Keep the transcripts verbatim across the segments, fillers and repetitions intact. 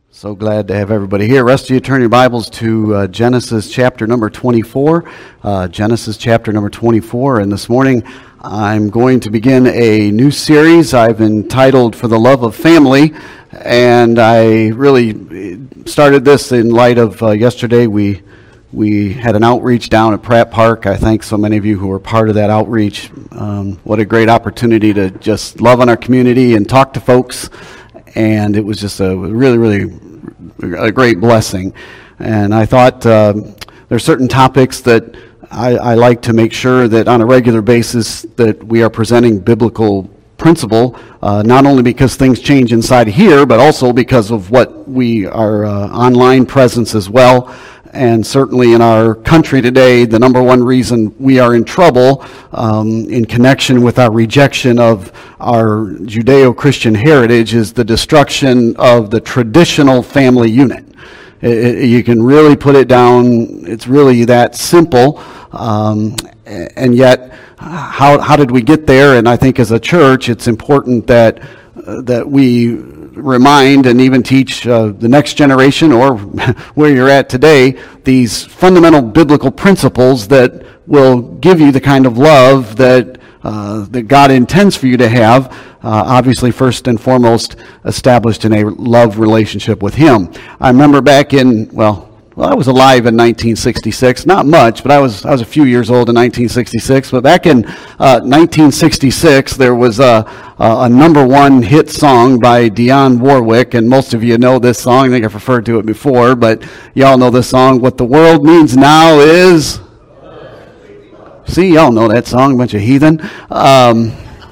So glad to have everybody here. Rest of you turn your Bibles to uh, Genesis chapter number twenty-four. Uh, Genesis chapter number twenty-four. And this morning I'm going to begin a new series I've entitled For the Love of Family. And I really started this in light of uh, yesterday. We we had an outreach down at Pratt Park. I thank so many of you who were part of that outreach. Um, what a great opportunity to just love on our community and talk to folks. And it was just a really, really a great blessing. And I thought uh, there are certain topics that I, I like to make sure that on a regular basis that we are presenting biblical principle, uh, not only because things change inside here, but also because of what we our uh, online presence as well. And certainly in our country today, the number one reason we are in trouble um, in connection with our rejection of our Judeo-Christian heritage is the destruction of the traditional family unit. It, it, you can really put it down. It's really that simple. Um, and yet, how how did we get there? And I think as a church, it's important that uh, that we remind and even teach uh, the next generation or where you're at today these fundamental biblical principles that will give you the kind of love that uh, that God intends for you to have, uh, obviously first and foremost established in a love relationship with Him. I remember back in, well, Well, I was alive in nineteen sixty-six. Not much, but I was I was a few years old in nineteen sixty-six. But back in uh, nineteen sixty-six, there was a, a, a number one hit song by Dionne Warwick, and most of you know this song. I think I've referred to it before, but y'all know this song. What the world needs now is... See, y'all know that song, a bunch of heathen. Um...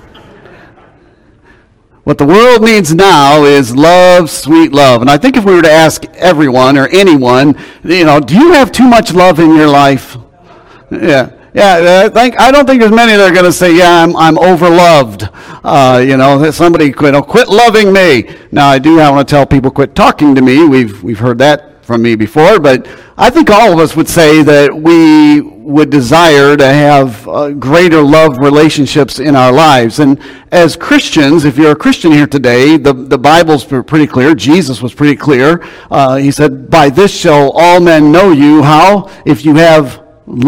What the world needs now is love, sweet love. And I think if we were to ask everyone or anyone, you know, do you have too much love in your life? Yeah. Yeah, I think I don't think there's many that are going to say, "Yeah, I'm I'm overloved." Uh, you know, somebody quit, you know, quit loving me. Now, I do want to tell people quit talking to me. We've we've heard that from me before, but I think all of us would say that we would desire to have uh, greater love relationships in our lives. And as Christians, if you're a Christian here today, the, the Bible's pretty clear. Jesus was pretty clear. Uh, he said, "By this shall all men know you." How? If you have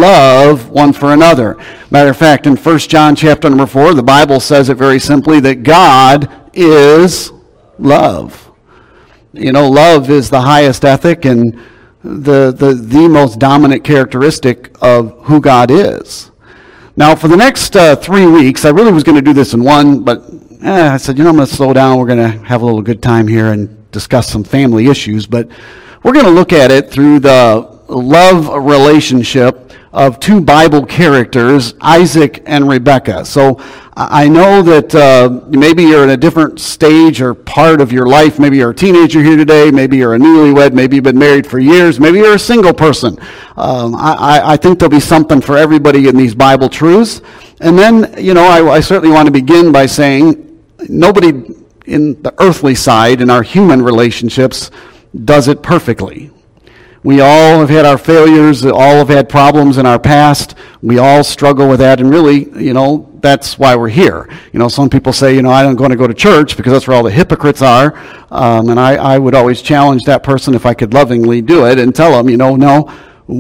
love one for another. Matter of fact, in First John chapter number four, the Bible says it very simply that God is love. You know, love is the highest ethic and the, the the most dominant characteristic of who God is. Now, for the next uh, three weeks, I really was going to do this in one, but eh, I said, you know, I'm going to slow down. We're going to have a little good time here and discuss some family issues. But we're going to look at it through the love relationship of two Bible characters, Isaac and Rebekah. So I know that uh, maybe you're in a different stage or part of your life. Maybe you're a teenager here today. Maybe you're a newlywed. Maybe you've been married for years. Maybe you're a single person. Um, I, I think there'll be something for everybody in these Bible truths. And then, you know, I, I certainly want to begin by saying nobody in the earthly side, in our human relationships, does it perfectly. We all have had our failures, all have had problems in our past. We all struggle with that, and really, you know, that's why we're here. You know, some people say, you know, I don't want to go to church because that's where all the hypocrites are. Um, and I, I would always challenge that person if I could lovingly do it and tell them, you know, no,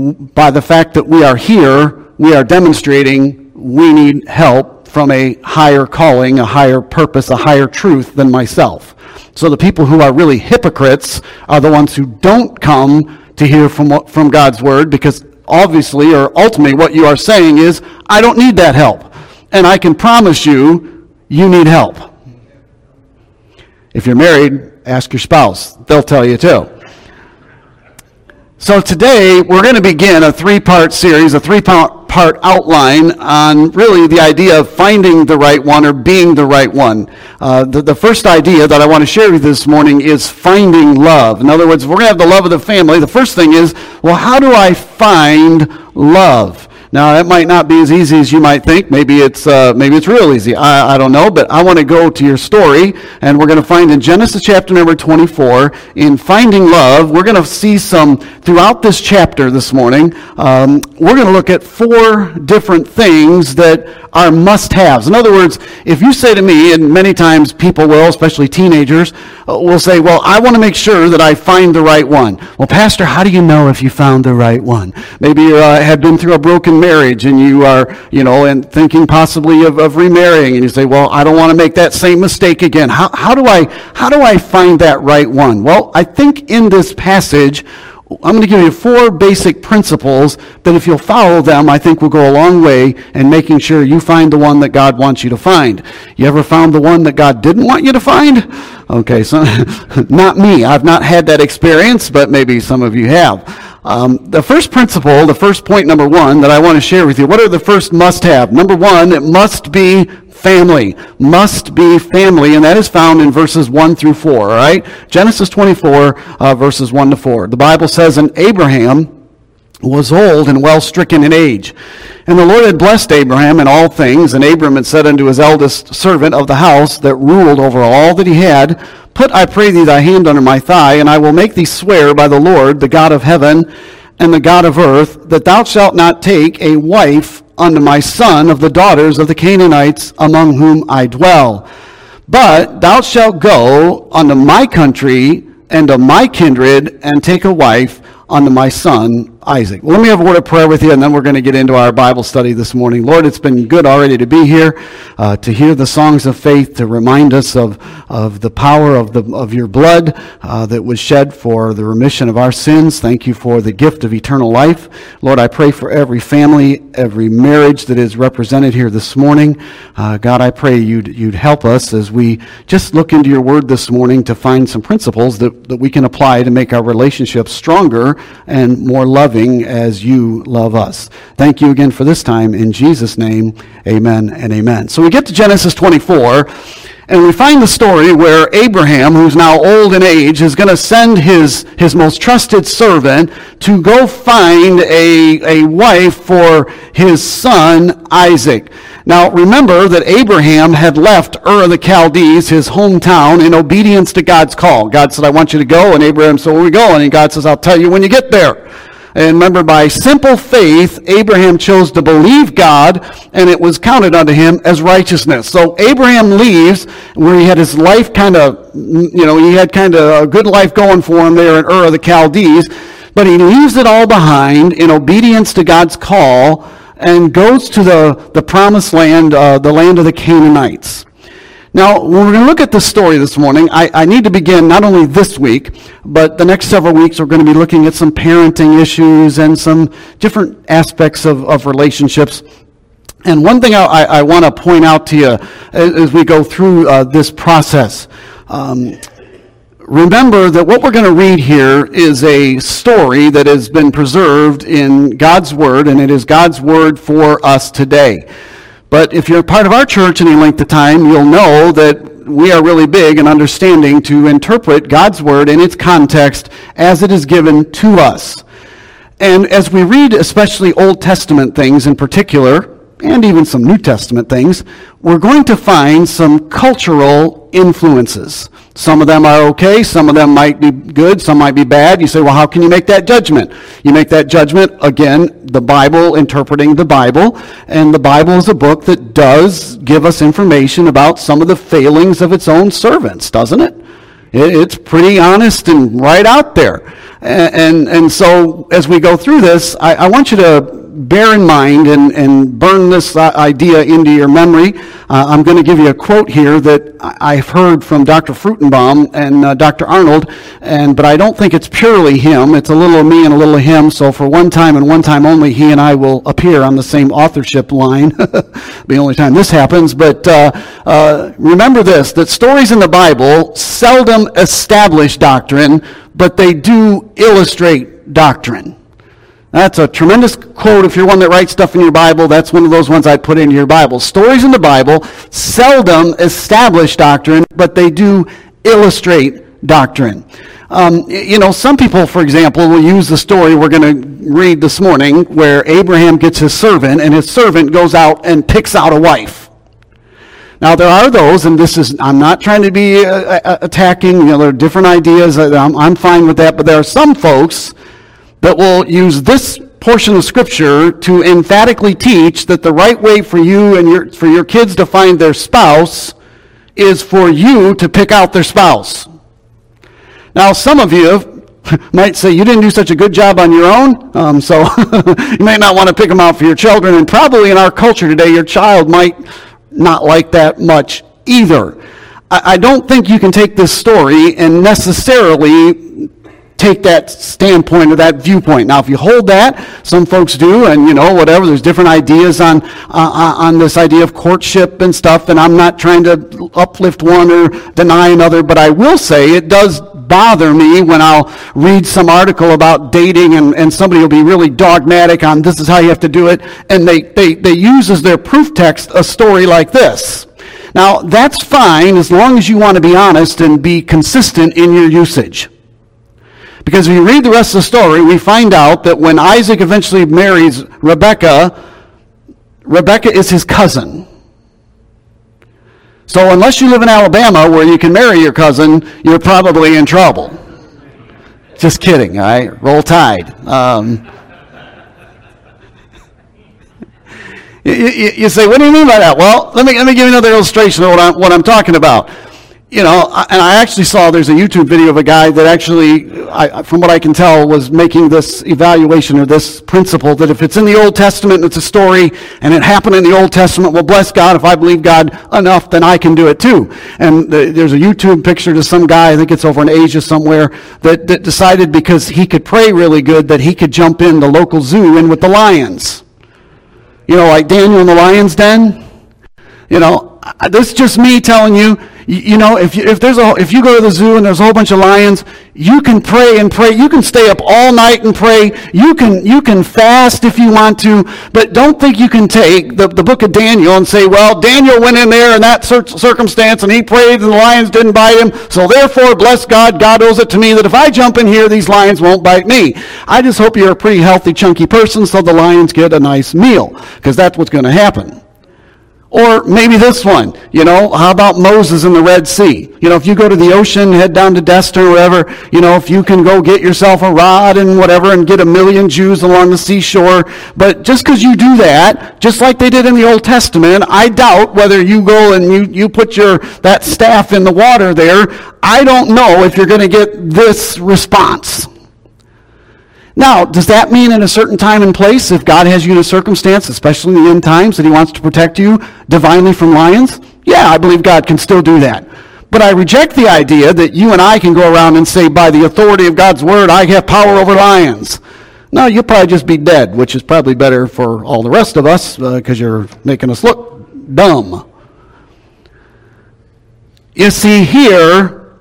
by the fact that we are here, we are demonstrating we need help from a higher calling, a higher purpose, a higher truth than myself. So the people who are really hypocrites are the ones who don't come to hear from from God's word, because obviously or ultimately what you are saying is, I don't need that help. And I can promise you, you need help. If you're married, ask your spouse. They'll tell you too. So today, we're going to begin a three-part series, a three-part part outline on really the idea of finding the right one or being the right one. Uh, the, the first idea that I want to share with you this morning is finding love. In other words, if we're going to have the love of the family, the first thing is, well, how do I find love? Now, that might not be as easy as you might think. Maybe it's uh, maybe it's real easy. I, I don't know, but I want to go to your story, and we're going to find in Genesis chapter number twenty-four, in finding love, we're going to see some, throughout this chapter this morning, um, we're going to look at four different things that are must-haves. In other words, if you say to me, and many times people will, especially teenagers, uh, will say, well, I want to make sure that I find the right one. Well, Pastor, how do you know if you found the right one? Maybe you uh, have been through a broken marriage and you are, you know, and thinking possibly of, of remarrying, and you say, well, I don't want to make that same mistake again. How, how do I, how do I find that right one? Well, I think in this passage, I'm going to give you four basic principles that if you'll follow them, I think will go a long way in making sure you find the one that God wants you to find. You ever found the one that God didn't want you to find? Okay, so not me. I've not had that experience, but maybe some of you have. Um, the first principle, the first point number one that I want to share with you, what are the first must-have? Number one, it must be family. Must be family, and that is found in verses one through four, all right? Genesis twenty-four, uh, verses one to four. The Bible says, and Abraham was old and well stricken in age. And the Lord had blessed Abraham in all things, and Abram had said unto his eldest servant of the house that ruled over all that he had, Put, I pray thee, thy hand under my thigh, and I will make thee swear by the Lord, the God of heaven and the God of earth, that thou shalt not take a wife unto my son of the daughters of the Canaanites among whom I dwell. But thou shalt go unto my country and to my kindred, and take a wife unto my son Isaac. Well, let me have a word of prayer with you, and then we're going to get into our Bible study this morning. Lord, it's been good already to be here, uh, to hear the songs of faith, to remind us of, of the power of the of your blood uh, that was shed for the remission of our sins. Thank you for the gift of eternal life. Lord, I pray for every family, every marriage that is represented here this morning. Uh, God, I pray you'd, you'd help us as we just look into your word this morning to find some principles that, that we can apply to make our relationships stronger and more loving as you love us. Thank you again for this time. In Jesus' name, amen and amen. So we get to Genesis twenty-four, and we find the story where Abraham, who's now old in age, is going to send his, his most trusted servant to go find a, a wife for his son Isaac. Now, remember that Abraham had left Ur of the Chaldees, his hometown, in obedience to God's call. God said, I want you to go, and Abraham said, where are we going? And God says, I'll tell you when you get there. And remember, by simple faith, Abraham chose to believe God, and it was counted unto him as righteousness. So Abraham leaves where he had his life kind of, you know, he had kind of a good life going for him there in Ur of the Chaldees, but he leaves it all behind in obedience to God's call and goes to the, the promised land, uh, the land of the Canaanites. Now, when we're going to look at this story this morning, I, I need to begin not only this week, but the next several weeks we're going to be looking at some parenting issues and some different aspects of, of relationships. And one thing I, I, I want to point out to you as, as we go through uh, this process, um, remember that what we're going to read here is a story that has been preserved in God's Word, and it is God's Word for us today. But if you're part of our church any length of time, you'll know that we are really big in understanding to interpret God's Word in its context as it is given to us. And as we read especially Old Testament things in particular, and even some New Testament things, we're going to find some cultural influences. Some of them are okay, some of them might be good, some might be bad. You say, well, how can you make that judgment? You make that judgment, again, the Bible, interpreting the Bible, and the Bible is a book that does give us information about some of the failings of its own servants, doesn't it? It's pretty honest and right out there. And, and, and so as we go through this, I, I want you to bear in mind and, and burn this idea into your memory. Uh, I'm going to give you a quote here that I've heard from Doctor Fruchtenbaum and uh, Doctor Arnold, and but I don't think it's purely him. It's a little of me and a little of him, so for one time and one time only, he and I will appear on the same authorship line. The only time this happens, but uh, uh, remember this, that stories in the Bible seldom establish doctrine, but they do illustrate doctrine. That's a tremendous quote. If you're one that writes stuff in your Bible, that's one of those ones I'd put into your Bible. Stories in the Bible seldom establish doctrine, but they do illustrate doctrine. Um, you know, some people, for example, will use the story we're going to read this morning where Abraham gets his servant, and his servant goes out and picks out a wife. Now, there are those, and this is, I'm not trying to be uh, attacking, you know, there are different ideas. I'm, I'm fine with that, but there are some folks that will use this portion of Scripture to emphatically teach that the right way for you and your for your kids to find their spouse is for you to pick out their spouse. Now, some of you might say you didn't do such a good job on your own, um, so you may not want to pick them out for your children, and probably in our culture today, your child might not like that much either. I, I don't think you can take this story and necessarily take that standpoint or that viewpoint. Now, if you hold that, some folks do, and you know, whatever, there's different ideas on uh, on this idea of courtship and stuff, and I'm not trying to uplift one or deny another, but I will say it does bother me when I'll read some article about dating and, and somebody will be really dogmatic on this is how you have to do it, and they, they, they use as their proof text a story like this. Now, that's fine as long as you want to be honest and be consistent in your usage. Because if you read the rest of the story, we find out that when Isaac eventually marries Rebekah, Rebekah is his cousin. So unless you live in Alabama where you can marry your cousin, you're probably in trouble. Just kidding, all right? Roll Tide. Um, you, you, you say, what do you mean by that? Well, let me let me give you another illustration of what I'm, what I'm talking about. You know, and I actually saw there's a YouTube video of a guy that actually, I, from what I can tell, was making this evaluation or this principle that if it's in the Old Testament and it's a story and it happened in the Old Testament, well, bless God, if I believe God enough, then I can do it too. And the, there's a YouTube picture to some guy, I think it's over in Asia somewhere, that, that decided because he could pray really good that he could jump in the local zoo in with the lions. You know, like Daniel in the lion's den. You know, this is just me telling you, you know, if you, if there's a if you go to the zoo and there's a whole bunch of lions, you can pray and pray. You can stay up all night and pray. You can you can fast if you want to, but don't think you can take the, the book of Daniel and say, well, Daniel went in there in that circumstance and he prayed and the lions didn't bite him, so therefore, bless God, God owes it to me that if I jump in here, these lions won't bite me. I just hope you're a pretty healthy, chunky person so the lions get a nice meal, because that's what's going to happen. Or maybe this one, you know, how about Moses in the Red Sea? You know, if you go to the ocean, head down to Destin or whatever, you know, if you can go get yourself a rod and whatever and get a million Jews along the seashore. But just because you do that, just like they did in the Old Testament, I doubt whether you go and you, you put your that staff in the water there, I don't know if you're going to get this response. Now, does that mean in a certain time and place, if God has you in a circumstance, especially in the end times, that he wants to protect you divinely from lions? Yeah, I believe God can still do that. But I reject the idea that you and I can go around and say, by the authority of God's word, I have power over lions. No, you'll probably just be dead, which is probably better for all the rest of us, because uh, you're making us look dumb. You see, here,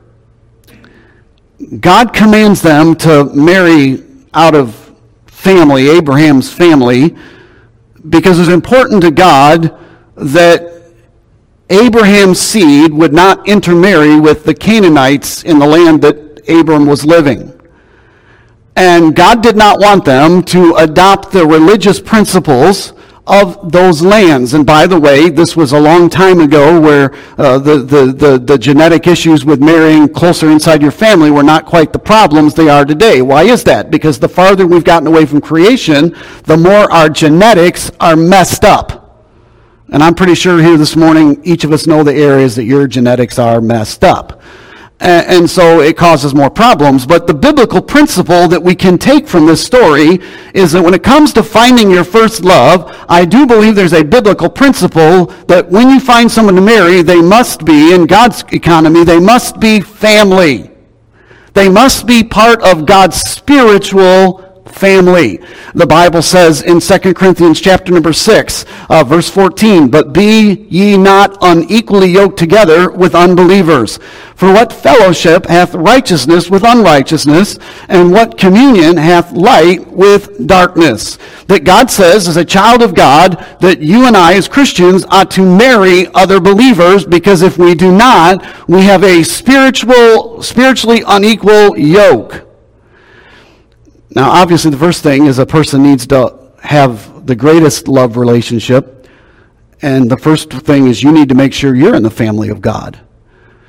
God commands them to marry out of family, Abraham's family, because it's important to God that Abraham's seed would not intermarry with the Canaanites in the land that Abram was living. And God did not want them to adopt the religious principles of those lands. And by the way, this was a long time ago where uh, the, the, the, the genetic issues with marrying closer inside your family were not quite the problems they are today. Why is that? Because the farther we've gotten away from creation, the more our genetics are messed up. And I'm pretty sure here this morning, each of us know the areas that your genetics are messed up. And so it causes more problems. But the biblical principle that we can take from this story is that when it comes to finding your first love, I do believe there's a biblical principle that when you find someone to marry, they must be, in God's economy, they must be family. They must be part of God's spiritual family. The Bible says in Second Corinthians chapter number six, uh, verse fourteen, but be ye not unequally yoked together with unbelievers. For what fellowship hath righteousness with unrighteousness, and what communion hath light with darkness? That God says, as a child of God, that you and I as Christians ought to marry other believers, because if we do not, we have a spiritual, spiritually unequal yoke. Now, obviously, the first thing is a person needs to have the greatest love relationship. And the first thing is you need to make sure you're in the family of God.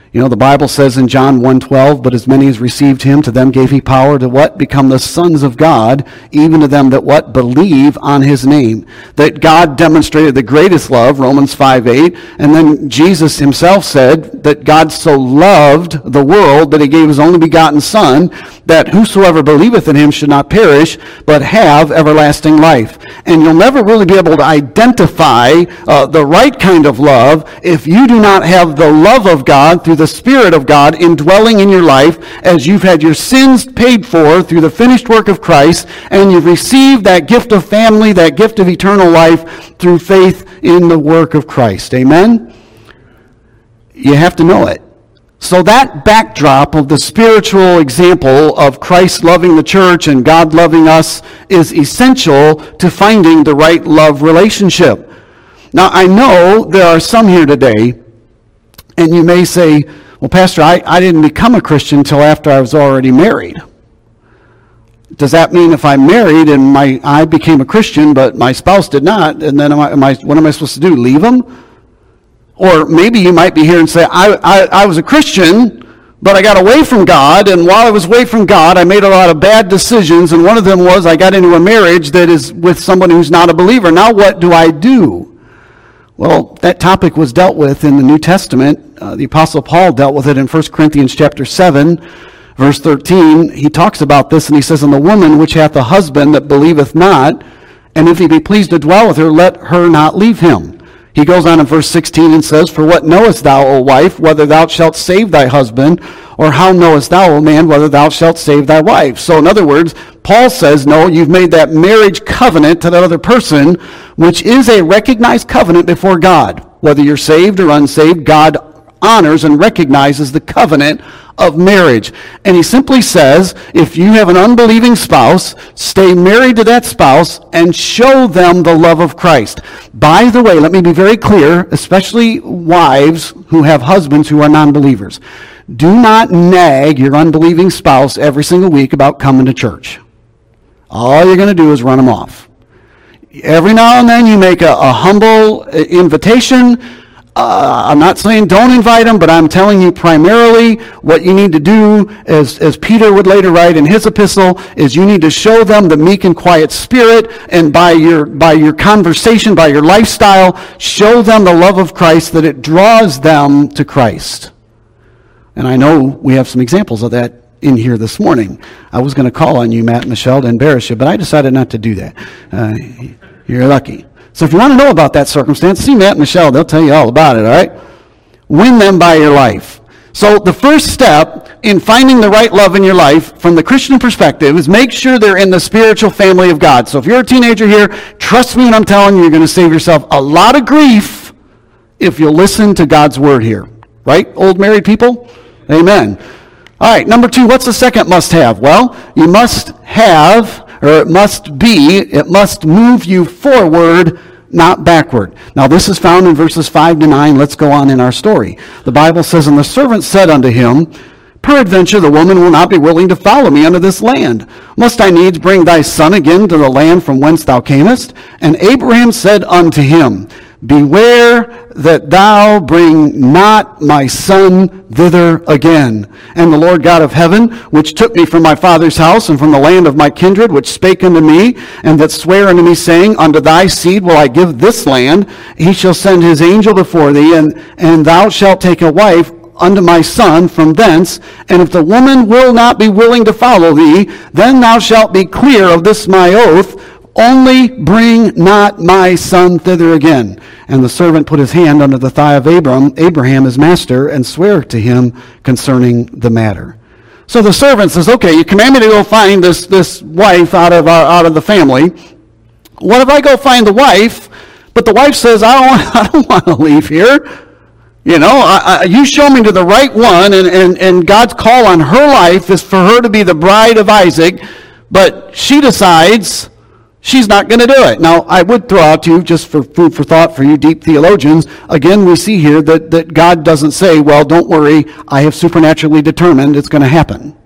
You know, the Bible says in John one twelve, but as many as received him, to them gave he power to what? Become the sons of God, even to them that what? Believe on his name. That God demonstrated the greatest love, Romans five eight, and then Jesus himself said that God so loved the world that he gave his only begotten Son, that whosoever believeth in him should not perish, but have everlasting life. And you'll never really be able to identify uh, the right kind of love if you do not have the love of God through the Spirit of God indwelling in your life as you've had your sins paid for through the finished work of Christ, and you've received that gift of family, that gift of eternal life through faith in the work of Christ. Amen? You have to know it. So that backdrop of the spiritual example of Christ loving the church and God loving us is essential to finding the right love relationship. Now, I know there are some here today, and you may say, well, Pastor, I, I didn't become a Christian until after I was already married. Does that mean if I'm married and my I became a Christian, but my spouse did not, and then am I, am I, what am I supposed to do, leave him? Or maybe you might be here and say, I, I, I was a Christian, but I got away from God, and while I was away from God, I made a lot of bad decisions, and one of them was I got into a marriage that is with someone who's not a believer. Now what do I do? Well, that topic was dealt with in the New Testament. Uh, the Apostle Paul dealt with it in First Corinthians chapter seven, verse thirteen. He talks about this, and he says, And the woman which hath a husband that believeth not, and if he be pleased to dwell with her, let her not leave him. He goes on in verse sixteen and says, For what knowest thou, O wife, whether thou shalt save thy husband? Or how knowest thou, O man, whether thou shalt save thy wife? So in other words, Paul says, no, you've made that marriage covenant to that other person, which is a recognized covenant before God. Whether you're saved or unsaved, God honors and recognizes the covenant of marriage. And he simply says, if you have an unbelieving spouse, stay married to that spouse and show them the love of Christ. By the way, let me be very clear, especially wives who have husbands who are non-believers. Do not nag your unbelieving spouse every single week about coming to church. All you're going to do is run them off. Every now and then you make a, a humble invitation. Uh, I'm not saying don't invite them, but I'm telling you primarily what you need to do, as, as Peter would later write in his epistle, is you need to show them the meek and quiet spirit, and by your by your conversation, by your lifestyle, show them the love of Christ, that it draws them to Christ. And I know we have some examples of that in here this morning. I was going to call on you, Matt and Michelle, to embarrass you, but I decided not to do that. Uh, you're lucky. So if you want to know about that circumstance, see Matt and Michelle. They'll tell you all about it, all right? Win them by your life. So the first step in finding the right love in your life from the Christian perspective is make sure they're in the spiritual family of God. So if you're a teenager here, trust me when I'm telling you, you're going to save yourself a lot of grief if you'll listen to God's word here. Right, old married people? Amen. All right, number two, what's the second must-have? Well, you must have, or it must be, it must move you forward, not backward. Now, this is found in verses five to nine. Let's go on in our story. The Bible says, And the servant said unto him, Peradventure the woman will not be willing to follow me unto this land. Must I needs bring thy son again to the land from whence thou camest? And Abraham said unto him, Beware that thou bring not my son thither again. And the Lord God of heaven, which took me from my father's house and from the land of my kindred, which spake unto me, and that sware unto me, saying, Unto thy seed will I give this land, he shall send his angel before thee, and, and thou shalt take a wife unto my son from thence, and if the woman will not be willing to follow thee, then thou shalt be clear of this my oath, only bring not my son thither again. And the servant put his hand under the thigh of Abram, Abraham his master, and sware to him concerning the matter. So the servant says, okay, you command me to go find this, this wife out of our, out of the family. What if I go find the wife, but the wife says, I don't want, I don't want to leave here. You know, I, I, you show me to the right one, and, and, and God's call on her life is for her to be the bride of Isaac, but she decides she's not going to do it. Now, I would throw out to you, just for food for thought for you deep theologians, again, we see here that, that God doesn't say, well, don't worry, I have supernaturally determined it's going to happen.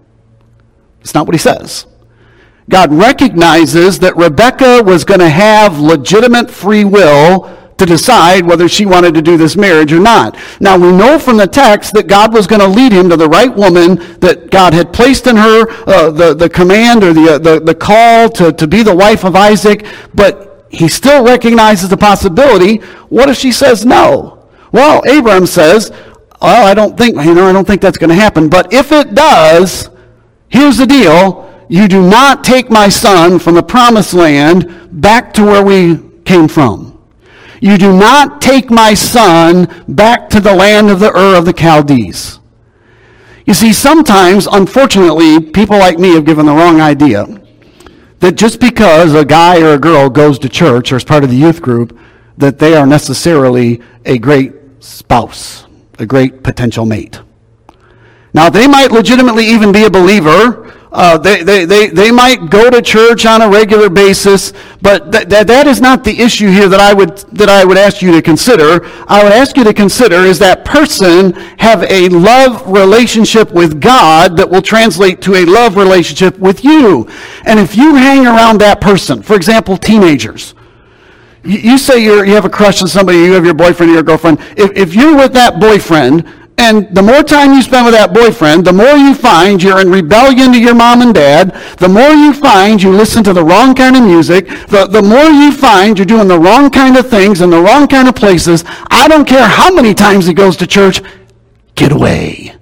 It's not what he says. God recognizes that Rebekah was going to have legitimate free will to decide whether she wanted to do this marriage or not. Now, we know from the text that God was going to lead him to the right woman, that God had placed in her uh, the, the command or the, uh, the, the call to, to be the wife of Isaac, but he still recognizes the possibility. What if she says no? Well, Abraham says, well, I don't think, you know, I don't think that's going to happen. But if it does, here's the deal. You do not take my son from the promised land back to where we came from. You do not take my son back to the land of the Ur of the Chaldees. You see, sometimes, unfortunately, people like me have given the wrong idea that just because a guy or a girl goes to church or is part of the youth group, that they are necessarily a great spouse, a great potential mate. Now, they might legitimately even be a believer. Uh, they, they, they, they might go to church on a regular basis, but th- th- that is not the issue here that I would that I would ask you to consider. I would ask you to consider, is that person have a love relationship with God that will translate to a love relationship with you? And if you hang around that person, for example, teenagers, you, you say you're, you have a crush on somebody, you have your boyfriend or your girlfriend. If, if you're with that boyfriend, and the more time you spend with that boyfriend, the more you find you're in rebellion to your mom and dad, the more you find you listen to the wrong kind of music, the, the more you find you're doing the wrong kind of things in the wrong kind of places. I don't care how many times he goes to church, get away.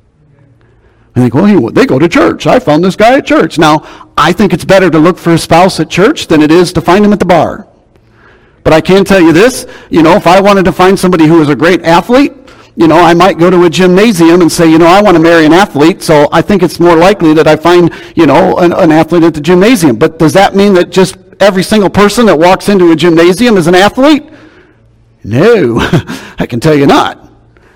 And they go, well, he, they go to church. I found this guy at church. Now, I think it's better to look for a spouse at church than it is to find him at the bar. But I can tell you this, you know, if I wanted to find somebody who was a great athlete, you know, I might go to a gymnasium and say, you know, I want to marry an athlete, so I think it's more likely that I find, you know, an, an athlete at the gymnasium. But does that mean that just every single person that walks into a gymnasium is an athlete? No, I can tell you not.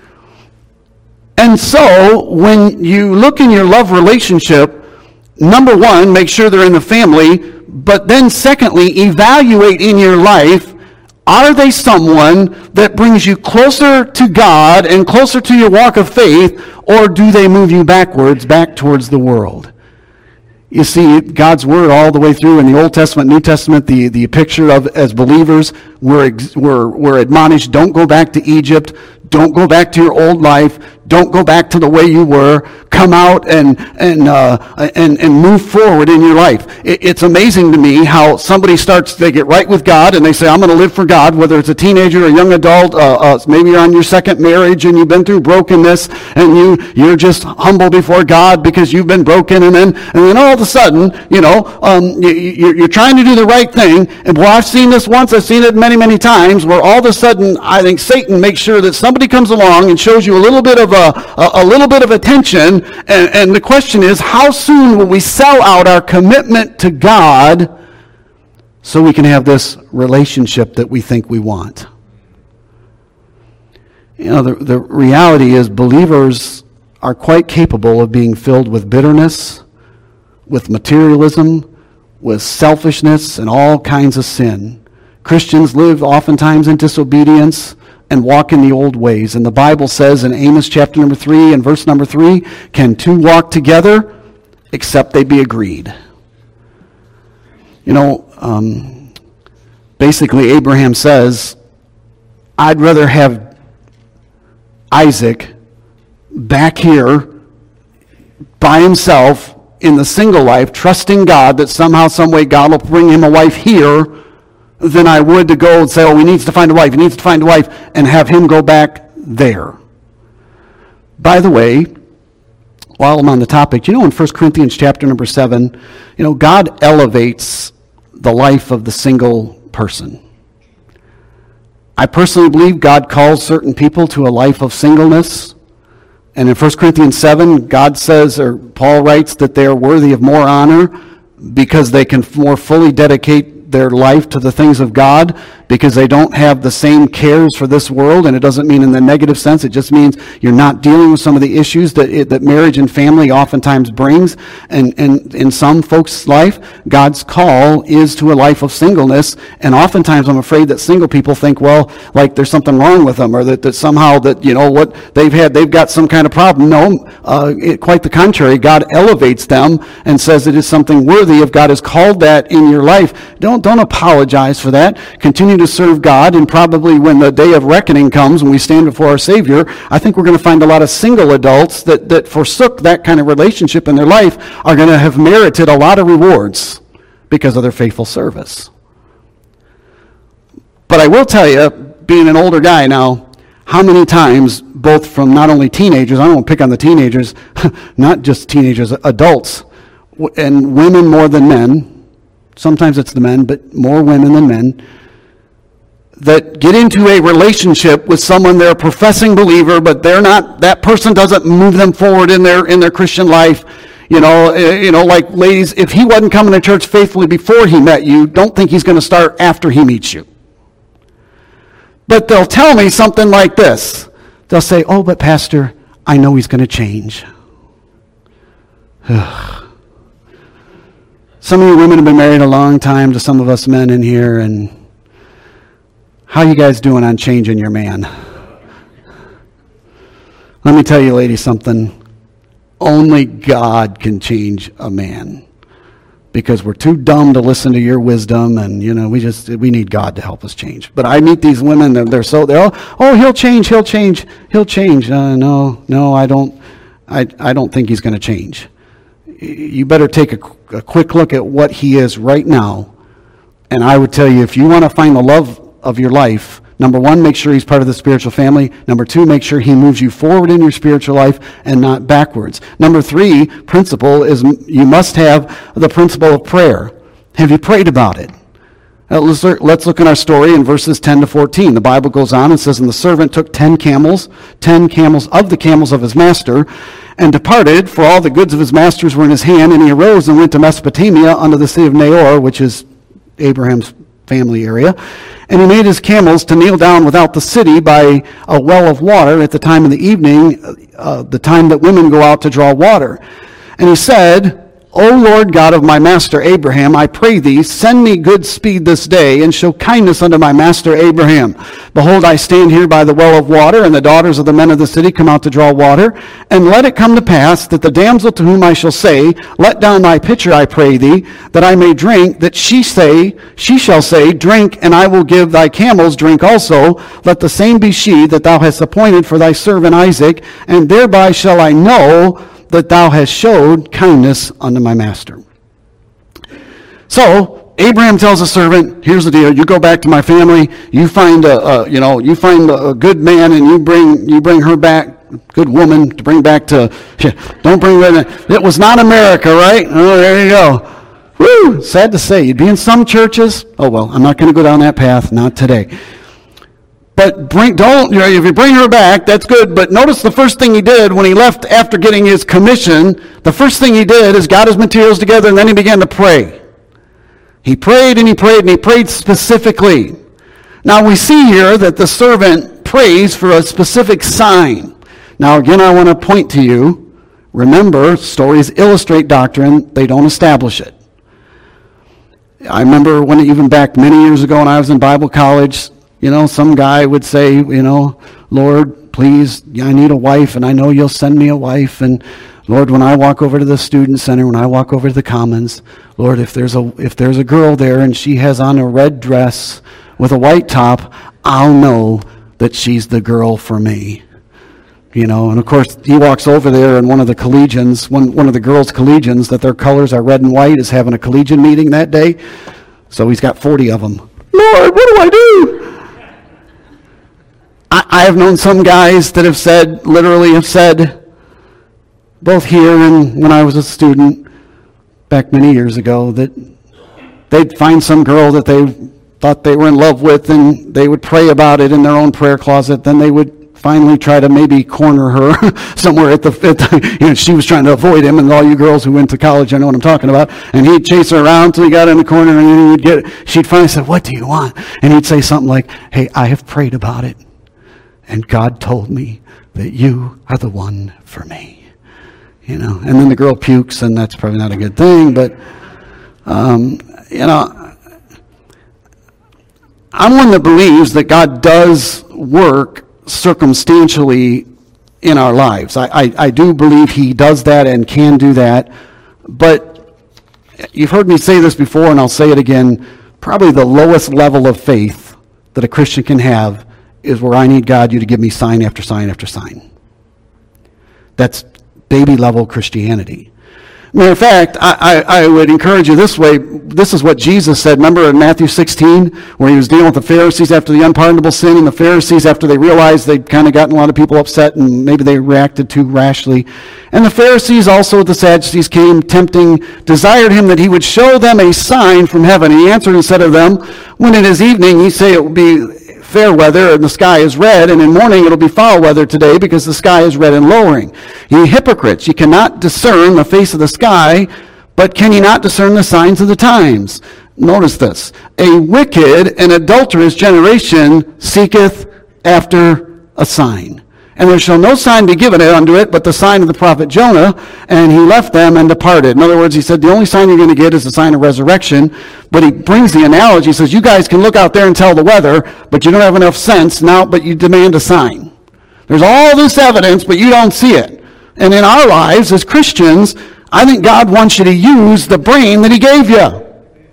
And so, when you look in your love relationship, number one, make sure they're in the family, but then secondly, evaluate in your life, are they someone that brings you closer to God and closer to your walk of faith, or do they move you backwards, back towards the world? You see, God's Word all the way through in the Old Testament, New Testament, the, the picture of as believers, we're, we're, we're admonished, don't go back to Egypt, don't go back to your old life, don't go back to the way you were. Come out and and uh, and and move forward in your life. It, it's amazing to me how somebody starts, they get right with God and they say, I'm going to live for God, whether it's a teenager or a young adult, uh, uh, maybe you're on your second marriage and you've been through brokenness and you, you're just humble before God because you've been broken, and then and then all of a sudden, you know, um, you, you're, you're trying to do the right thing, and boy, I've seen this once, I've seen it many, many times, where all of a sudden, I think Satan makes sure that somebody comes along and shows you a little bit of a, a, a little bit of attention, and, and the question is, how soon will we sell out our commitment to God so we can have this relationship that we think we want? You know, the, the reality is believers are quite capable of being filled with bitterness, with materialism, with selfishness, and all kinds of sin. Christians live oftentimes in disobedience and walk in the old ways. And the Bible says in Amos chapter number three and verse number three, can two walk together except they be agreed? You know, um, basically Abraham says, I'd rather have Isaac back here by himself in the single life, trusting God that somehow, some way God will bring him a wife here, than I would to go and say, oh, he needs to find a wife, he needs to find a wife, and have him go back there. By the way, while I'm on the topic, you know, in First Corinthians chapter number seven, you know, God elevates the life of the single person. I personally believe God calls certain people to a life of singleness. And in First Corinthians seven, God says, or Paul writes, that they are worthy of more honor because they can more fully dedicate their life to the things of God, because they don't have the same cares for this world. And it doesn't mean in the negative sense. It just means you're not dealing with some of the issues that it, that marriage and family oftentimes brings. And, and in some folks' life, God's call is to a life of singleness. And oftentimes I'm afraid that single people think, well, like there's something wrong with them, or that, that somehow that, you know, what they've had, they've got some kind of problem. No, uh, it, quite the contrary. God elevates them and says it is something worthy. If God has called that in your life, don't, don't apologize for that. Continue to serve God, and probably when the day of reckoning comes, when we stand before our Savior, I think we're going to find a lot of single adults that, that forsook that kind of relationship in their life are going to have merited a lot of rewards because of their faithful service. But I will tell you, being an older guy now, how many times, both from not only teenagers, I don't want to pick on the teenagers, not just teenagers, adults, and women more than men, sometimes it's the men, but more women than men, that get into a relationship with someone, they're a professing believer, but they're not, that person doesn't move them forward in their in their Christian life. You know, you know, like ladies, if he wasn't coming to church faithfully before he met you, don't think he's going to start after he meets you. But they'll tell me something like this. They'll say, oh, but Pastor, I know he's going to change. Some of you women have been married a long time to some of us men in here, and how you guys doing on changing your man? Let me tell you, ladies, something. Only God can change a man. Because we're too dumb to listen to your wisdom, and you know we just we need God to help us change. But I meet these women; they're, they're so they're all, oh he'll change, he'll change, he'll change. Uh, no, no, I don't, I I don't think he's going to change. You better take a, a quick look at what he is right now, and I would tell you, if you want to find the love of your life, number one, make sure he's part of the spiritual family. Number two, make sure he moves you forward in your spiritual life and not backwards. Number three principle is you must have the principle of prayer. Have you prayed about it? Uh, let's, look, let's look at our story in verses ten to fourteen. The Bible goes on and says, and the servant took ten camels, ten camels of the camels of his master, and departed, for all the goods of his masters were in his hand, and he arose and went to Mesopotamia unto the city of Nahor, which is Abraham's family area. And he made his camels to kneel down without the city by a well of water at the time of the evening, uh, the time that women go out to draw water. And he said, O Lord God of my master Abraham, I pray thee, send me good speed this day, and show kindness unto my master Abraham. Behold, I stand here by the well of water, and the daughters of the men of the city come out to draw water. And let it come to pass that the damsel to whom I shall say, let down thy pitcher, I pray thee, that I may drink, that she say, she shall say, drink, and I will give thy camels drink also. Let the same be she that thou hast appointed for thy servant Isaac, and thereby shall I know that thou hast showed kindness unto my master. So Abraham tells the servant, here's the deal, you go back to my family, you find a, a you know, you find a, a good man, and you bring you bring her back, good woman to bring back to, don't bring that, it was not America, right? Oh, there you go. Woo, sad to say, you'd be in some churches, oh well, I'm not going to go down that path, not today. But bring, don't, you know, if you bring her back, that's good. But notice the first thing he did when he left after getting his commission, the first thing he did is got his materials together, and then he began to pray. He prayed and he prayed and he prayed specifically. Now we see here that the servant prays for a specific sign. Now again, I want to point to you, remember, stories illustrate doctrine, they don't establish it. I remember when even back many years ago when I was in Bible college, you know, some guy would say, you know, Lord, please, I need a wife, and I know you'll send me a wife. And Lord, when I walk over to the student center, when I walk over to the commons, Lord, if there's a if there's a girl there and she has on a red dress with a white top, I'll know that she's the girl for me. You know, and of course he walks over there, and one of the collegians, one one of the girls' collegians, that their colors are red and white, is having a collegian meeting that day. So he's got forty of them. Lord, what do I do? I have known some guys that have said, literally have said, both here and when I was a student back many years ago, that they'd find some girl that they thought they were in love with, and they would pray about it in their own prayer closet. Then they would finally try to maybe corner her somewhere at the, at the, you know, she was trying to avoid him, and all you girls who went to college, I know what I'm talking about, and he'd chase her around till he got in the corner, and then he'd get, she'd finally say, what do you want? And he'd say something like, hey, I have prayed about it, and God told me that you are the one for me. You know, and then the girl pukes, and that's probably not a good thing, but, um, you know, I'm one that believes that God does work circumstantially in our lives. I, I, I do believe he does that and can do that, but you've heard me say this before, and I'll say it again, probably the lowest level of faith that a Christian can have is where I need God, you to give me sign after sign after sign. That's baby level Christianity. Matter of fact, I, I, I would encourage you this way. This is what Jesus said. Remember in Matthew sixteen, where he was dealing with the Pharisees after the unpardonable sin, and the Pharisees, after they realized they'd kind of gotten a lot of people upset and maybe they reacted too rashly. And the Pharisees also, the Sadducees, came tempting, desired him that he would show them a sign from heaven. And he answered and said to them, when it is evening, ye say it will be fair weather, and the sky is red, and in morning it'll be foul weather today, because the sky is red and lowering. Ye hypocrites, ye cannot discern the face of the sky, but can ye not discern the signs of the times? Notice this. A wicked and adulterous generation seeketh after a sign. And there shall no sign be given unto it, but the sign of the prophet Jonah. And he left them and departed. In other words, he said, the only sign you're going to get is the sign of resurrection. But he brings the analogy. He says, you guys can look out there and tell the weather, but you don't have enough sense now, but you demand a sign. There's all this evidence, but you don't see it. And in our lives as Christians, I think God wants you to use the brain that he gave you.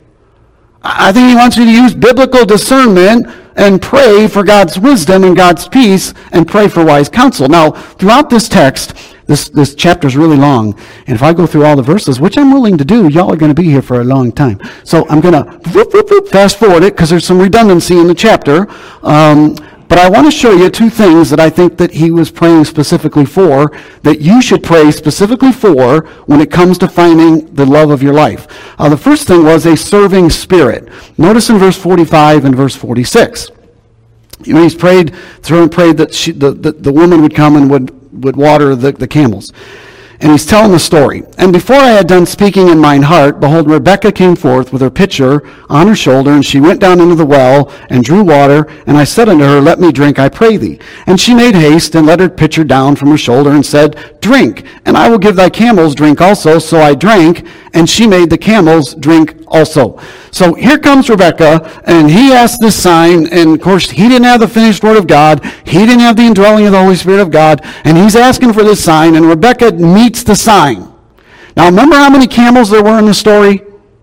I think he wants you to use biblical discernment and pray for God's wisdom and God's peace and pray for wise counsel. Now, throughout this text, this, this chapter is really long. And if I go through all the verses, which I'm willing to do, y'all are going to be here for a long time. So I'm going to fast forward it because there's some redundancy in the chapter. Um, but I want to show you two things that I think that he was praying specifically for, that you should pray specifically for when it comes to finding the love of your life. Uh, the first thing was a serving spirit. Notice in verse forty-five and verse forty-six. You know, he's prayed through and prayed that she, the, the, the woman would come and would, would water the, the camels. And he's telling the story. And before I had done speaking in mine heart, behold, Rebekah came forth with her pitcher on her shoulder, and she went down into the well and drew water. And I said unto her, let me drink, I pray thee. And she made haste and let her pitcher down from her shoulder and said, drink, and I will give thy camels drink also. So I drank, and she made the camels drink also. So here comes Rebekah, and he asked this sign, and of course he didn't have the finished word of God. He didn't have the indwelling of the Holy Spirit of God, and he's asking for this sign, and Rebekah meets the sign. Now remember how many camels there were in the story?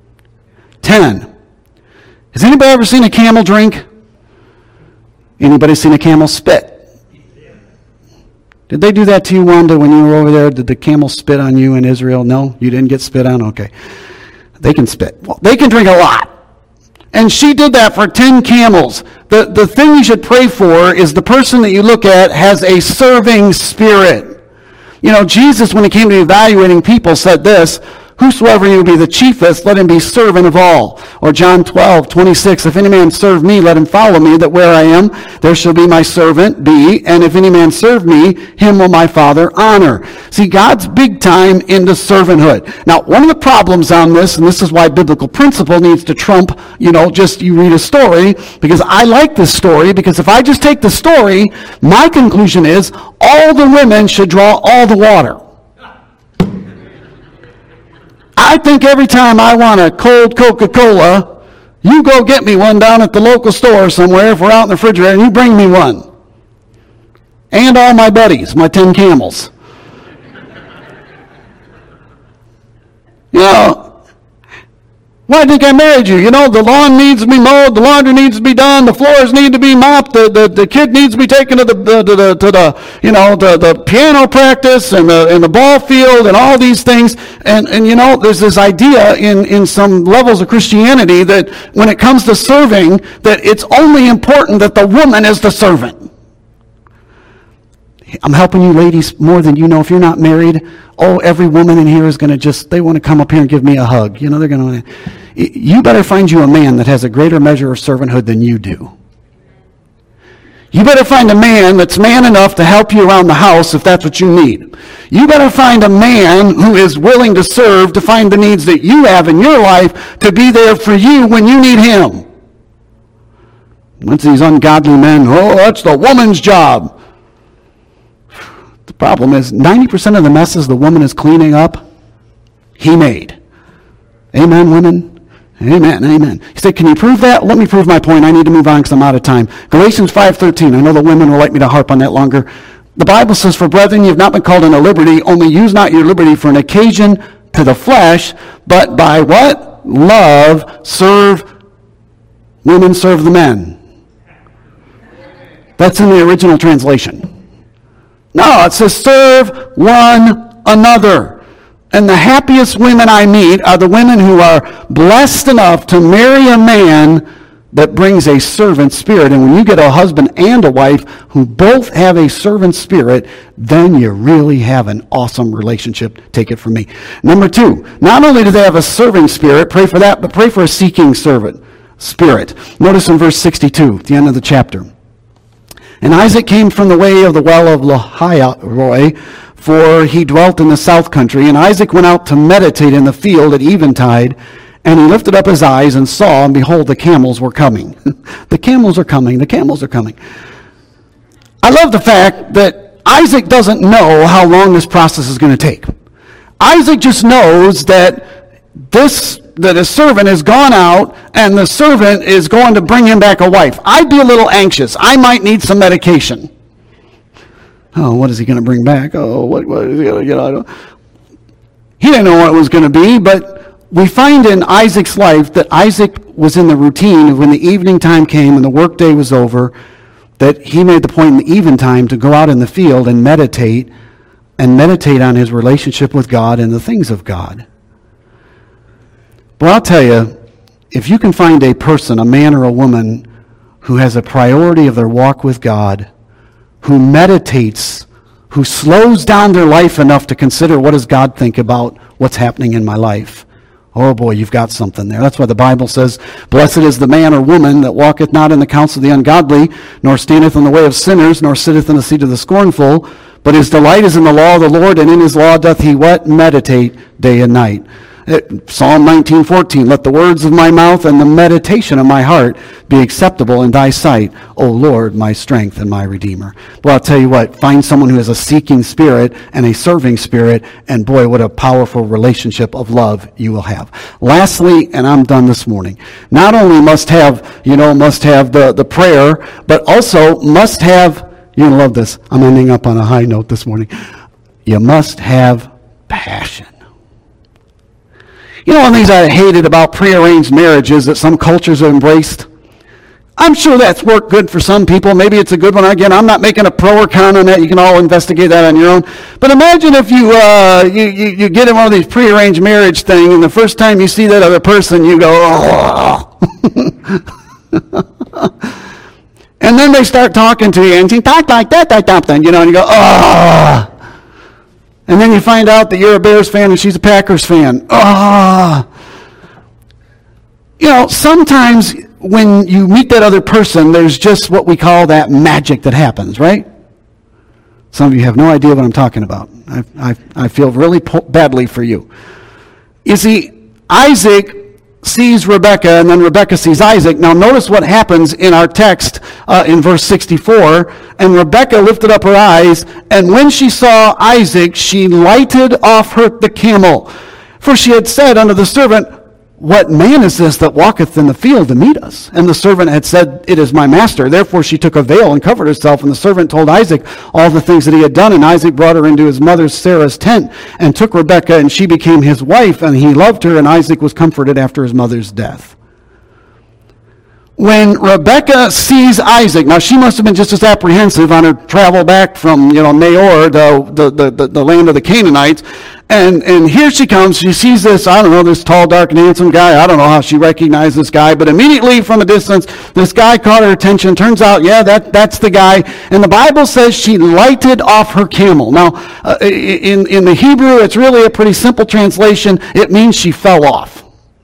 Ten. Has anybody ever seen a camel drink? Anybody seen a camel spit? Did they do that to you, Wanda, when you were over there? Did the camel spit on you in Israel? No? You didn't get spit on? Okay. They can spit. Well, they can drink a lot. And she did that for ten camels. The, the thing you should pray for is the person that you look at has a serving spirit. You know, Jesus, when he came to evaluating people, said this, whosoever you be the chiefest, let him be servant of all. Or John twelve, twenty-six, if any man serve me, let him follow me, that where I am, there shall be my servant be. And if any man serve me, him will my Father honor. See, God's big time into servanthood. Now, one of the problems on this, and this is why biblical principle needs to trump, you know, just you read a story, because I like this story, because if I just take the story, my conclusion is all the women should draw all the water. I think every time I want a cold Coca-Cola, you go get me one down at the local store somewhere if we're out in the refrigerator, and you bring me one. And all my buddies, my ten camels. You know, why do you think I married you? You know, the lawn needs to be mowed, the laundry needs to be done, the floors need to be mopped, the, the, the kid needs to be taken to the, the, to the, to the you know, the, the piano practice and the, and the ball field and all these things. And, and you know, there's this idea in, in some levels of Christianity that when it comes to serving, that it's only important that the woman is the servant. I'm helping you ladies more than you know. If you're not married, oh, every woman in here is going to just, they want to come up here and give me a hug. You know, they're going to, you better find you a man that has a greater measure of servanthood than you do. You better find a man that's man enough to help you around the house if that's what you need. You better find a man who is willing to serve, to find the needs that you have in your life, to be there for you when you need him. Once these ungodly men, oh, that's the woman's job. The problem is ninety percent of the messes the woman is cleaning up, he made. Amen, women? Amen, amen. He said, can you prove that? Let me prove my point. I need to move on because I'm out of time. Galatians five thirteen. I know the women will like me to harp on that longer. The Bible says, for brethren, you have not been called into liberty, only use not your liberty for an occasion to the flesh, but by what? Love, serve, women serve the men. That's in the original translation. No, it says serve one another. And the happiest women I meet are the women who are blessed enough to marry a man that brings a servant spirit. And when you get a husband and a wife who both have a servant spirit, then you really have an awesome relationship. Take it from me. Number two, not only do they have a serving spirit, pray for that, but pray for a seeking servant spirit. Notice in verse sixty-two, at the end of the chapter. And Isaac came from the way of the well of Lahairoi, for he dwelt in the south country. And Isaac went out to meditate in the field at eventide, and he lifted up his eyes and saw, and behold, the camels were coming. The camels are coming. The camels are coming. I love the fact that Isaac doesn't know how long this process is going to take. Isaac just knows that this that his servant has gone out and the servant is going to bring him back a wife. I'd be a little anxious. I might need some medication. Oh, what is he going to bring back? Oh, what, what is he going to get? I don't. He didn't know what it was going to be, but we find in Isaac's life that Isaac was in the routine of when the evening time came and the workday was over, that he made the point in the eventime to go out in the field and meditate and meditate on his relationship with God and the things of God. Well, I'll tell you, if you can find a person, a man or a woman, who has a priority of their walk with God, who meditates, who slows down their life enough to consider what does God think about what's happening in my life, oh boy, you've got something there. That's why the Bible says, blessed is the man or woman that walketh not in the counsel of the ungodly, nor standeth in the way of sinners, nor sitteth in the seat of the scornful, but his delight is in the law of the Lord, and in his law doth he what? Meditate day and night. Psalm nineteen fourteen, let the words of my mouth and the meditation of my heart be acceptable in thy sight, O Lord, my strength and my redeemer. Well, I'll tell you what, find someone who has a seeking spirit and a serving spirit, and boy, what a powerful relationship of love you will have. Lastly, and I'm done this morning, not only must have, you know, must have the, the prayer, but also must have, you're going to love this, I'm ending up on a high note this morning, you must have passion. You know, one of the things I hated about prearranged marriages that some cultures have embraced, I'm sure that's worked good for some people. Maybe it's a good one. Again, I'm not making a pro or con on that. You can all investigate that on your own. But imagine if you, uh, you, you, you get in one of these prearranged marriage things, and the first time you see that other person, you go, oh. And then they start talking to you, and you talk like that, that, that, that, you know, and you go, oh. And then you find out that you're a Bears fan and she's a Packers fan. Ah, oh. You know, sometimes when you meet that other person, there's just what we call that magic that happens, right? Some of you have no idea what I'm talking about. I, I, I feel really po- badly for you. You see, Isaac sees Rebekah, and then Rebekah sees Isaac. Now notice what happens in our text uh, in verse sixty-four. And Rebekah lifted up her eyes, and when she saw Isaac, she lighted off her the camel. For she had said unto the servant, what man is this that walketh in the field to meet us? And the servant had said, it is my master. Therefore she took a veil and covered herself. And the servant told Isaac all the things that he had done. And Isaac brought her into his mother Sarah's tent and took Rebekah, and she became his wife. And he loved her, and Isaac was comforted after his mother's death. When Rebekah sees Isaac, now she must have been just as apprehensive on her travel back from, you know, Naor, the, the, the, the land of the Canaanites. And, and here she comes. She sees this, I don't know, this tall, dark, and handsome guy. I don't know how she recognized this guy, but immediately from a distance, this guy caught her attention. Turns out, yeah, that, that's the guy. And the Bible says she lighted off her camel. Now, uh, in, in the Hebrew, it's really a pretty simple translation. It means she fell off.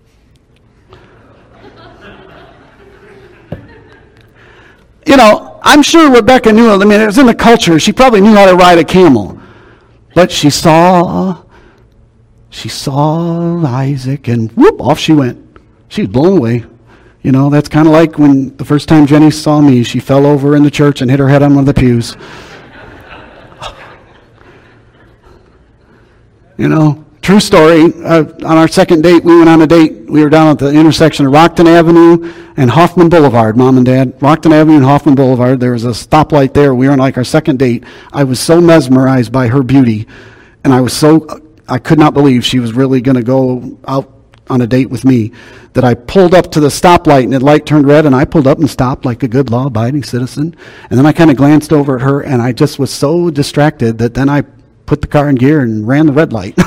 You know, I'm sure Rebekah knew, I mean, it was in the culture. She probably knew how to ride a camel. But she saw, she saw Isaac, and whoop, off she went. She was blown away. You know, that's kind of like when the first time Jenny saw me, she fell over in the church and hit her head on one of the pews. You know, true story. Uh, on our second date, we went on a date. We were down at the intersection of Rockton Avenue and Hoffman Boulevard, Mom and Dad. Rockton Avenue and Hoffman Boulevard. There was a stoplight there. We were on like our second date. I was so mesmerized by her beauty, and I was so, I could not believe she was really going to go out on a date with me that I pulled up to the stoplight and the light turned red and I pulled up and stopped like a good law-abiding citizen. And then I kind of glanced over at her and I just was so distracted that then I put the car in gear and ran the red light.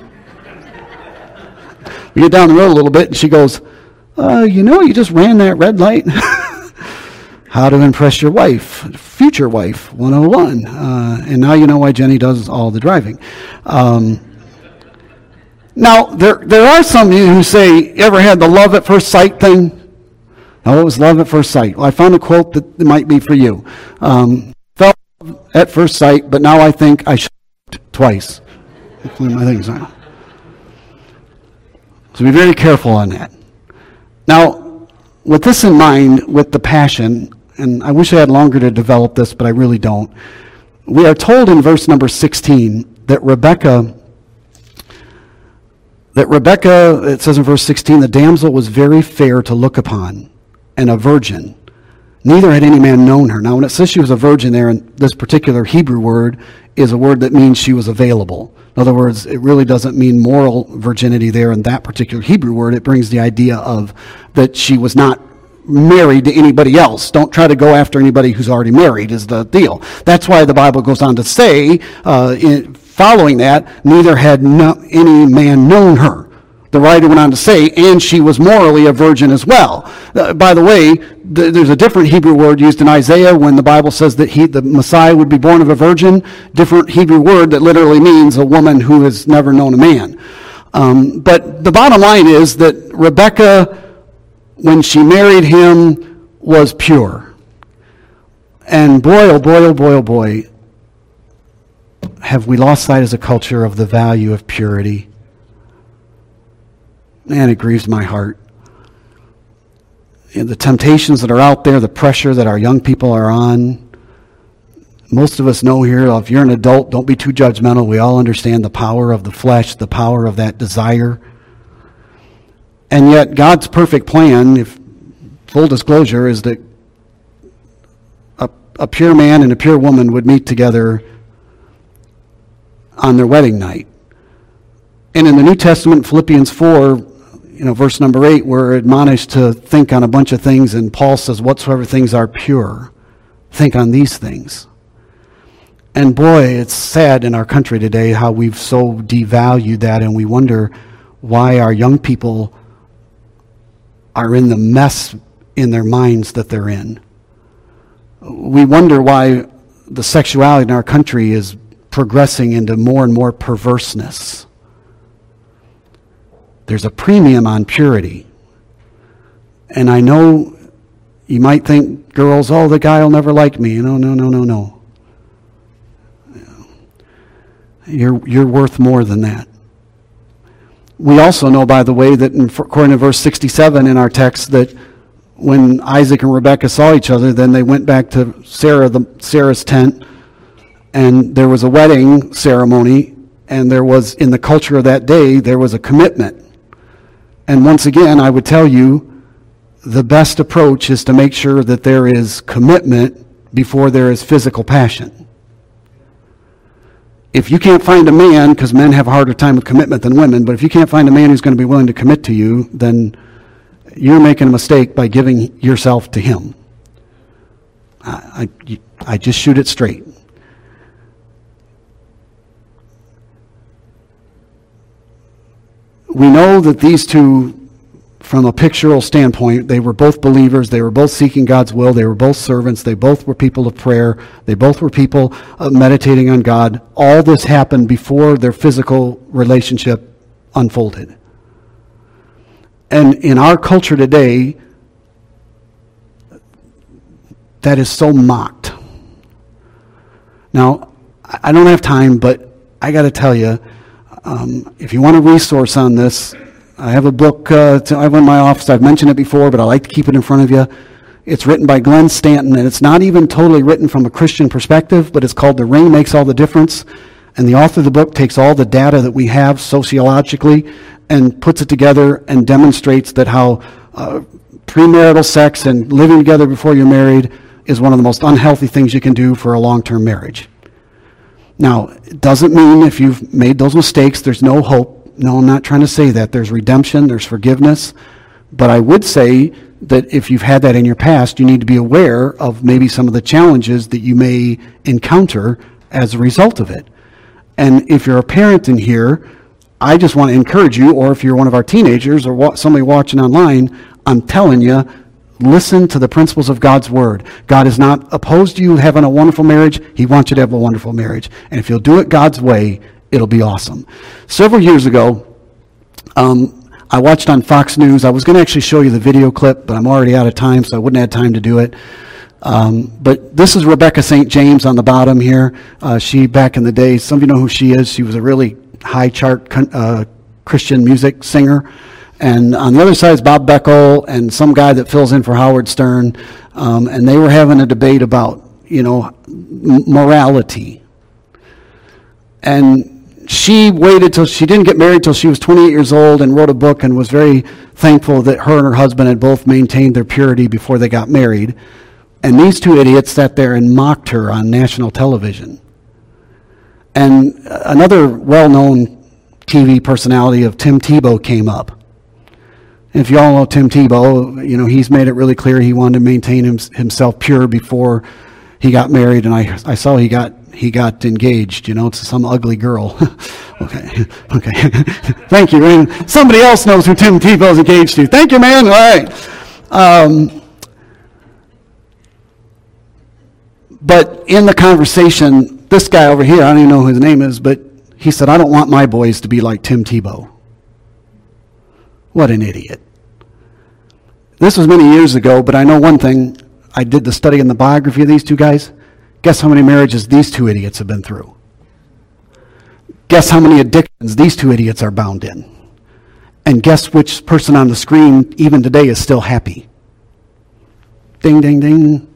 We get down the road a little bit and she goes, uh, you know, you just ran that red light. How to impress your wife, future wife, one oh one. Uh, and now you know why Jenny does all the driving. Um, now, there there are some of you who say, you ever had the love at first sight thing? No, it was love at first sight. Well, I found a quote that might be for you. Um, felt at first sight, but now I think I should twice. I think so. So be very careful on that. Now, with this in mind, with the passion, and I wish I had longer to develop this, but I really don't. We are told in verse number sixteen that Rebekah, that Rebekah, it says in verse sixteen, the damsel was very fair to look upon, and a virgin. Neither had any man known her. Now, when it says she was a virgin there, and this particular Hebrew word is a word that means she was available. In other words, it really doesn't mean moral virginity there in that particular Hebrew word. It brings the idea of that she was not married to anybody else. Don't try to go after anybody who's already married is the deal. That's why the Bible goes on to say, uh, in, following that, neither had no, any man known her. The writer went on to say, and she was morally a virgin as well. Uh, by the way, th- there's a different Hebrew word used in Isaiah when the Bible says that he, the Messiah would be born of a virgin. Different Hebrew word that literally means a woman who has never known a man. Um, but the bottom line is that Rebekah, when she married him, was pure. And boy, oh boy, oh boy, oh boy, have we lost sight as a culture of the value of purity. Man, it grieves my heart. And the temptations that are out there, the pressure that our young people are on. Most of us know here, if you're an adult, don't be too judgmental. We all understand the power of the flesh, the power of that desire. And yet, God's perfect plan, if full disclosure, is that a, a pure man and a pure woman would meet together on their wedding night. And in the New Testament, Philippians four, you know, verse number eight, we're admonished to think on a bunch of things, and Paul says, whatsoever things are pure, think on these things. And boy, it's sad in our country today how we've so devalued that, and we wonder why our young people are in the mess in their minds that they're in. We wonder why the sexuality in our country is progressing into more and more perverseness. There's a premium on purity. And I know you might think, girls, oh, the guy will never like me. No, no, no, no, no. You're, you're worth more than that. We also know, by the way, that in, according to verse sixty-seven in our text, that when Isaac and Rebekah saw each other, then they went back to Sarah, the, Sarah's tent, and there was a wedding ceremony, and there was, in the culture of that day, there was a commitment. And once again, I would tell you, the best approach is to make sure that there is commitment before there is physical passion. If you can't find a man, because men have a harder time with commitment than women, but if you can't find a man who's going to be willing to commit to you, then you're making a mistake by giving yourself to him. I, I, I just shoot it straight. We know that these two, from a pictorial standpoint, they were both believers, they were both seeking God's will, they were both servants, they both were people of prayer, they both were people uh, meditating on God. All this happened before their physical relationship unfolded. And in our culture today, that is so mocked. Now, I don't have time, but I got to tell you, Um, if you want a resource on this, I have a book, uh, to, I have one in my office. I've mentioned it before, but I like to keep it in front of you. It's written by Glenn Stanton, and it's not even totally written from a Christian perspective, but it's called The Ring Makes All the Difference. And the author of the book takes all the data that we have sociologically and puts it together and demonstrates that how uh, premarital sex and living together before you're married is one of the most unhealthy things you can do for a long-term marriage. Now, it doesn't mean if you've made those mistakes, there's no hope. no, I'm not trying to say that. There's redemption, there's forgiveness. But I would say that if you've had that in your past, you need to be aware of maybe some of the challenges that you may encounter as a result of it. And if you're a parent in here, I just want to encourage you, or if you're one of our teenagers or wa- somebody watching online, I'm telling you, listen to the principles of God's Word. God is not opposed to you having a wonderful marriage. He wants you to have a wonderful marriage. And if you'll do it God's way, it'll be awesome. Several years ago, um, I watched on Fox News. I was going to actually show you the video clip, but I'm already out of time, so I wouldn't have time to do it. Um, but this is Rebecca Saint James on the bottom here. Uh, she, back in the day, some of you know who she is. She was a really high chart uh, Christian music singer. And on the other side is Bob Beckel and some guy that fills in for Howard Stern. Um, and they were having a debate about, you know, m- morality. And she waited till she didn't get married till she was twenty-eight years old and wrote a book and was very thankful that her and her husband had both maintained their purity before they got married. And these two idiots sat there and mocked her on national television. And another well-known T V personality of Tim Tebow came up. And if you all know Tim Tebow, you know, he's made it really clear he wanted to maintain him, himself pure before he got married. And I, I saw he got he got engaged, you know, to some ugly girl. okay, okay. Thank you. And somebody else knows who Tim Tebow's engaged to. Thank you, man. All right. Um, but in the conversation, this guy over here, I don't even know who his name is, but he said, I don't want my boys to be like Tim Tebow. What an idiot. This was many years ago, but I know one thing. I did the study in the biography of these two guys. Guess how many marriages these two idiots have been through? Guess how many addictions these two idiots are bound in? And guess which person on the screen, even today, is still happy? Ding, ding, ding.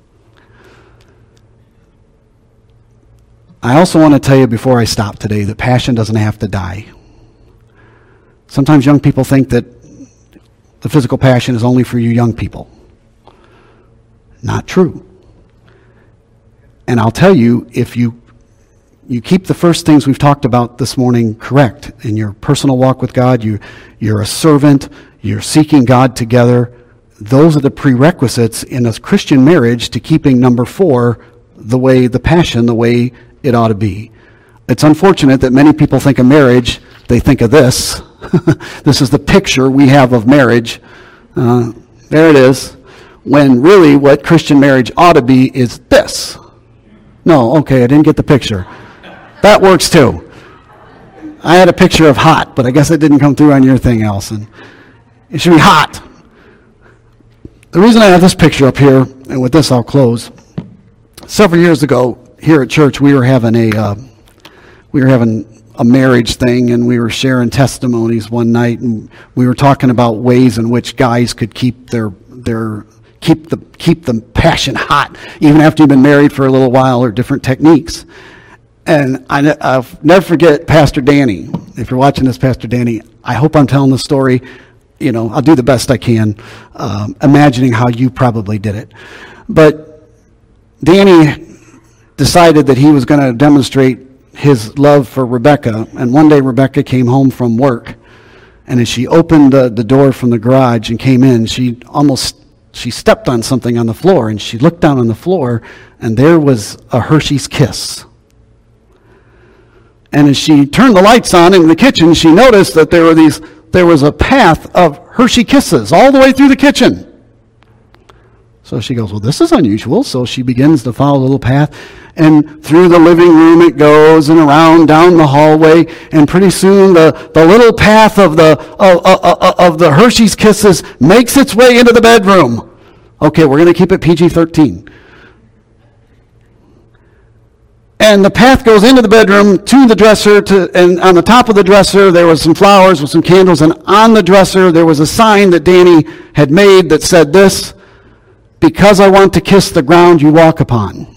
I also want to tell you before I stop today that passion doesn't have to die. Sometimes young people think that the physical passion is only for you young people. Not true. And I'll tell you, if you you keep the first things we've talked about this morning correct in your personal walk with God, you, you're a servant, you're seeking God together, those are the prerequisites in a Christian marriage to keeping number four, the way, the passion, the way it ought to be. It's unfortunate that many people think of marriage, they think of this. This is the picture we have of marriage. Uh, there it is. When really what Christian marriage ought to be is this. No, okay, I didn't get the picture. That works too. I had a picture of hot, but I guess it didn't come through on your thing, Allison. It should be hot. The reason I have this picture up here, and with this I'll close. Several years ago, here at church, we were having a uh, we were having a marriage thing, and we were sharing testimonies one night, and we were talking about ways in which guys could keep their their keep the keep the passion hot even after you've been married for a little while, or different techniques. And I, I'll never forget Pastor Danny. If you're watching this, Pastor Danny, I hope I'm telling the story. You know, I'll do the best I can, um, imagining how you probably did it. But Danny decided that he was going to demonstrate his love for Rebecca. And one day Rebecca came home from work, and as she opened the, the door from the garage and came in, she almost she stepped on something on the floor, and she looked down on the floor, and there was a Hershey's Kiss. And as she turned the lights on in the kitchen, she noticed that there were these there was a path of Hershey Kisses all the way through the kitchen. So she goes, well, this is unusual. So she begins to follow the little path, and through the living room it goes, and around down the hallway, and pretty soon the, the little path of the of, of, of the Hershey's Kisses makes its way into the bedroom. Okay, we're going to keep it P G thirteen. And the path goes into the bedroom to the dresser, to, and on the top of the dresser there was some flowers with some candles, and on the dresser there was a sign that Danny had made that said this: because I want to kiss the ground you walk upon.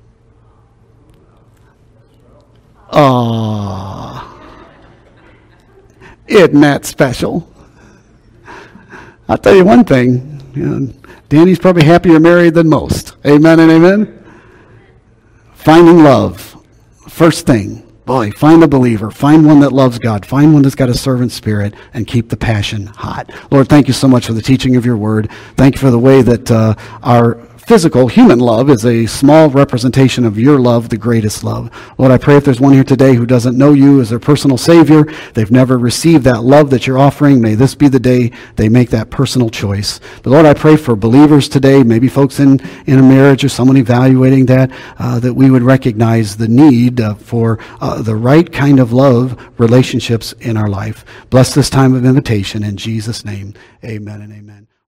Ah, isn't that special? I'll tell you one thing, you know, Danny's probably happier married than most. Amen and amen? Finding love, first thing. Boy, find a believer. Find one that loves God. Find one that's got a servant spirit, and keep the passion hot. Lord, thank you so much for the teaching of your word. Thank you for the way that uh, our physical, human love is a small representation of your love, the greatest love. Lord, I pray if there's one here today who doesn't know you as their personal Savior, they've never received that love that you're offering, may this be the day they make that personal choice. But Lord, I pray for believers today, maybe folks in, in a marriage or someone evaluating that, uh, that we would recognize the need uh, for uh, the right kind of love relationships in our life. Bless this time of invitation in Jesus' name. Amen and amen.